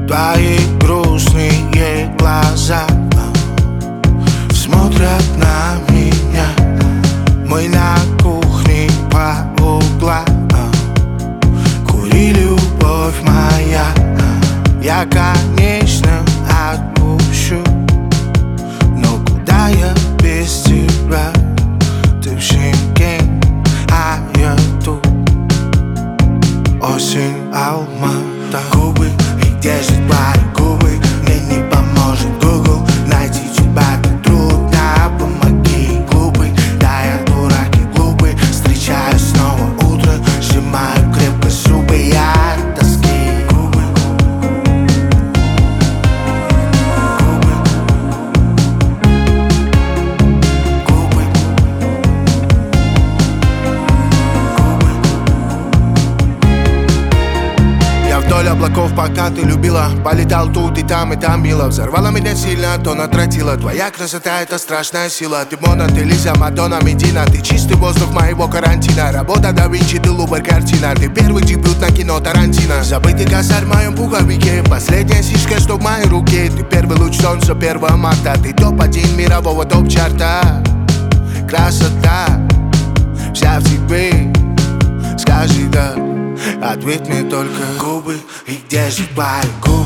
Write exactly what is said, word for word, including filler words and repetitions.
Твои грустные глаза смотрят на меня. Мы на кухне по углам кури, любовь моя. Я, конечно, отпущу, но куда я без тебя? Ты в Шенген, а я тут. Осень, Алмата. Губы, и где же твои губы? Мне не поможет Google найти тебя, так трудно. Помоги, глупый, да я дурак и глупый. Встречаю снова утро, сжимаю крепко зубы, я от тоски. Губы, губы, губы, губы. Я вдоль облаков, пока ты любила, полетал тут и там, и там мило. Взорвала меня сильно, то натратила. Твоя красота — это страшная сила. Ты Мона, ты Лиза, Мадонна, Медина. Ты чистый воздух моего карантина. Работа да Винчи, ты Лубер, картина. Ты первый дебют на кино Тарантино. Забытый косарь в моем пуховике. Последняя сишка, что в моей руке. Ты первый луч солнца первого марта. Ты топ один мирового топ-чарта. Красота вся в тебе. Скажи да, ответь мне только. Губы, и где же твои губы?